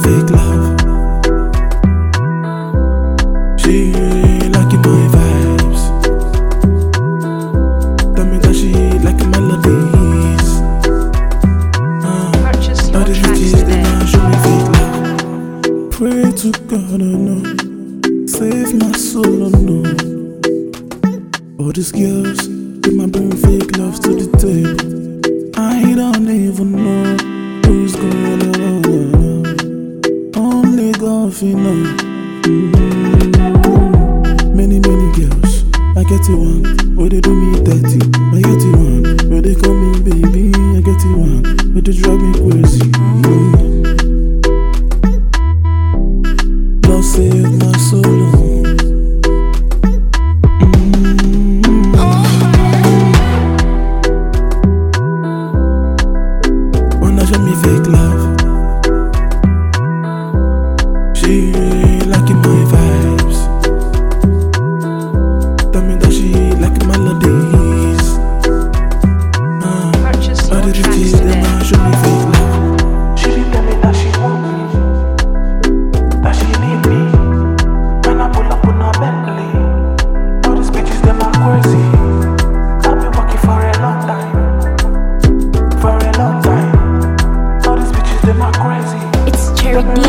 fake love. She liking my vibes. Tell me that she liking melodies. Purchase All your the tracks beauties today. that show me fake love. Pray to God, oh no, save my soul, oh no. All these girls, they might bring fake love to the table. I don't even know who's going on. Only God you know. Many girls, I get it one. Where they do me dirty, I get it one. Where they call me baby, I get it one. Where they drive me crazy. Lord save my soul. Show me fake love. She liking my vibes. Tell me that she like melodies. Purchase All your the tracks beauties today. that might show me fake love. She did tell me that she want me, that she need me. When I pull up on her Bentley, all these bitches them are crazy. I've been working for a long time, for a long time. All these bitches them are crazy. It's Cherry D.